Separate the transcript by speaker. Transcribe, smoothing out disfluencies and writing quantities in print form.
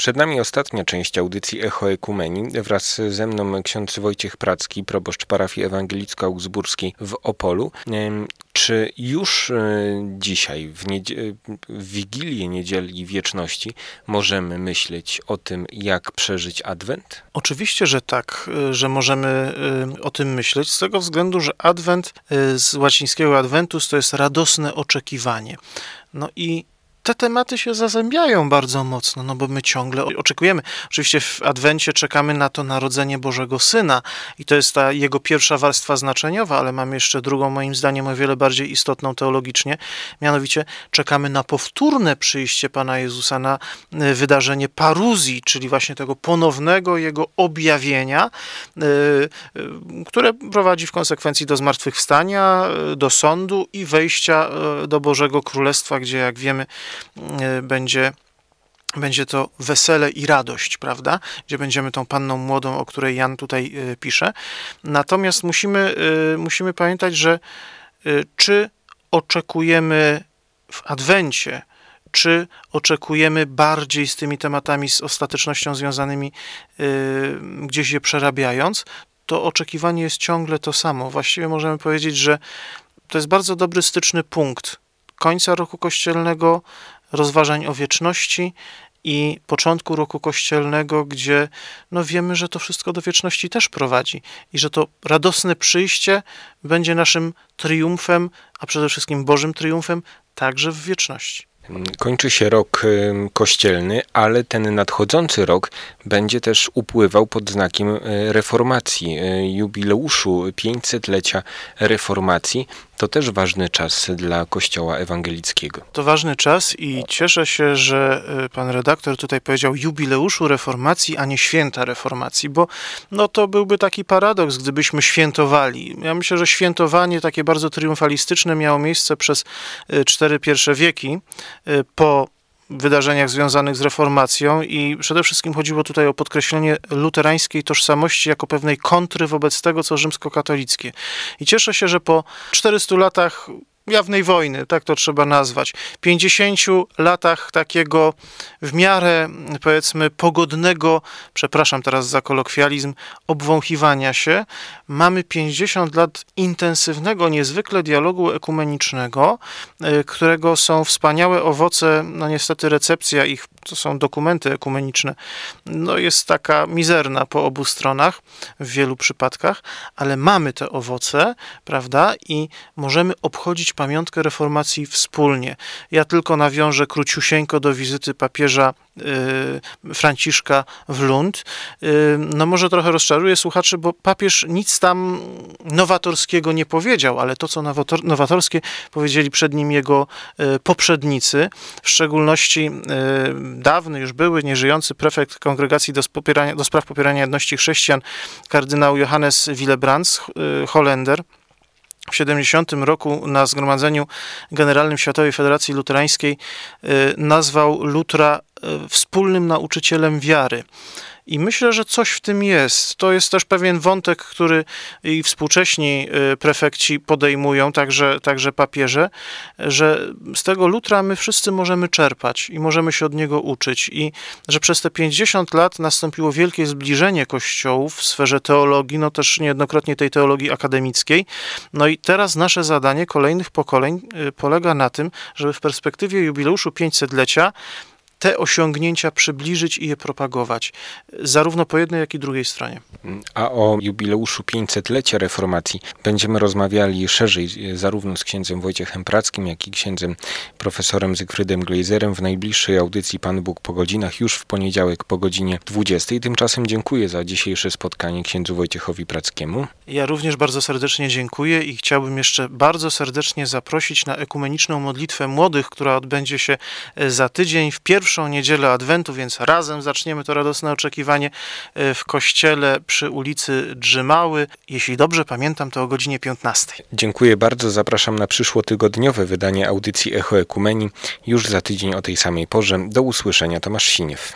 Speaker 1: Przed nami ostatnia część audycji Echo Ekumenii. Wraz ze mną ksiądz Wojciech Pracki, proboszcz parafii ewangelicko-augsburskiej w Opolu. Czy już dzisiaj, w Wigilię Niedzieli Wieczności, możemy myśleć o tym, jak przeżyć Adwent?
Speaker 2: Oczywiście, że tak, że możemy o tym myśleć, z tego względu, że Adwent z łacińskiego adventus to jest radosne oczekiwanie. No i te tematy się zazębiają bardzo mocno, bo my ciągle oczekujemy. Oczywiście w Adwencie czekamy na to narodzenie Bożego Syna i to jest ta jego pierwsza warstwa znaczeniowa, ale mamy jeszcze drugą, moim zdaniem, o wiele bardziej istotną teologicznie. Mianowicie czekamy na powtórne przyjście Pana Jezusa, na wydarzenie paruzji, czyli właśnie tego ponownego Jego objawienia, które prowadzi w konsekwencji do zmartwychwstania, do sądu i wejścia do Bożego Królestwa, gdzie, jak wiemy, będzie to wesele i radość, prawda? Gdzie będziemy tą panną młodą, o której Jan tutaj pisze. Natomiast musimy pamiętać, że czy oczekujemy w Adwencie, czy oczekujemy bardziej z tymi tematami, z ostatecznością związanymi, gdzieś je przerabiając, to oczekiwanie jest ciągle to samo. Właściwie możemy powiedzieć, że to jest bardzo dobry styczny punkt końca roku kościelnego, rozważań o wieczności i początku roku kościelnego, gdzie wiemy, że to wszystko do wieczności też prowadzi i że to radosne przyjście będzie naszym triumfem, a przede wszystkim Bożym triumfem, także w wieczności.
Speaker 1: Kończy się rok kościelny, ale ten nadchodzący rok będzie też upływał pod znakiem reformacji, jubileuszu 500-lecia reformacji. To też ważny czas dla Kościoła ewangelickiego.
Speaker 2: To ważny czas i cieszę się, że pan redaktor tutaj powiedział jubileuszu reformacji, a nie święta reformacji, bo to byłby taki paradoks, gdybyśmy świętowali. Ja myślę, że świętowanie takie bardzo triumfalistyczne miało miejsce przez 4 pierwsze wieki po wydarzeniach związanych z reformacją i przede wszystkim chodziło tutaj o podkreślenie luterańskiej tożsamości jako pewnej kontry wobec tego, co rzymskokatolickie. I cieszę się, że po 400 latach jawnej wojny, tak to trzeba nazwać, 50 latach takiego w miarę, powiedzmy, pogodnego, przepraszam teraz za kolokwializm, obwąchiwania się, mamy 50 lat intensywnego, niezwykle dialogu ekumenicznego, którego są wspaniałe owoce, niestety recepcja ich, to są dokumenty ekumeniczne, jest taka mizerna po obu stronach w wielu przypadkach, ale mamy te owoce, prawda, i możemy obchodzić pamiątkę reformacji wspólnie. Ja tylko nawiążę króciusieńko do wizyty papieża Franciszka w Lund. Może trochę rozczaruję słuchaczy, bo papież nic tam nowatorskiego nie powiedział, ale to, co nowatorskie powiedzieli przed nim jego poprzednicy, w szczególności dawny już były, nieżyjący prefekt Kongregacji do spraw popierania jedności chrześcijan, kardynał Johannes Willebrands, Holender, w 70 roku na Zgromadzeniu Generalnym Światowej Federacji Luterańskiej nazwał Lutra wspólnym nauczycielem wiary. I myślę, że coś w tym jest. To jest też pewien wątek, który i współcześni prefekci podejmują, także papieże, że z tego Lutra my wszyscy możemy czerpać i możemy się od niego uczyć. I że przez te 50 lat nastąpiło wielkie zbliżenie kościołów w sferze teologii, też niejednokrotnie tej teologii akademickiej. I teraz nasze zadanie kolejnych pokoleń polega na tym, żeby w perspektywie jubileuszu 500-lecia te osiągnięcia przybliżyć i je propagować, zarówno po jednej, jak i drugiej stronie.
Speaker 1: A o jubileuszu 500-lecia reformacji będziemy rozmawiali szerzej zarówno z księdzem Wojciechem Prackim, jak i księdzem profesorem Zygfrydem Glejzerem w najbliższej audycji Pan Bóg po godzinach, już w poniedziałek po godzinie 20. Tymczasem dziękuję za dzisiejsze spotkanie księdzu Wojciechowi Prackiemu.
Speaker 2: Ja również bardzo serdecznie dziękuję i chciałbym jeszcze bardzo serdecznie zaprosić na ekumeniczną modlitwę młodych, która odbędzie się za tydzień w pierwszą niedzielę Adwentu, więc razem zaczniemy to radosne oczekiwanie w kościele przy ulicy Drzymały. Jeśli dobrze pamiętam, to o godzinie 15.
Speaker 1: Dziękuję bardzo. Zapraszam na przyszłotygodniowe wydanie audycji Echo Ekumenii już za tydzień o tej samej porze. Do usłyszenia. Tomasz Siniew.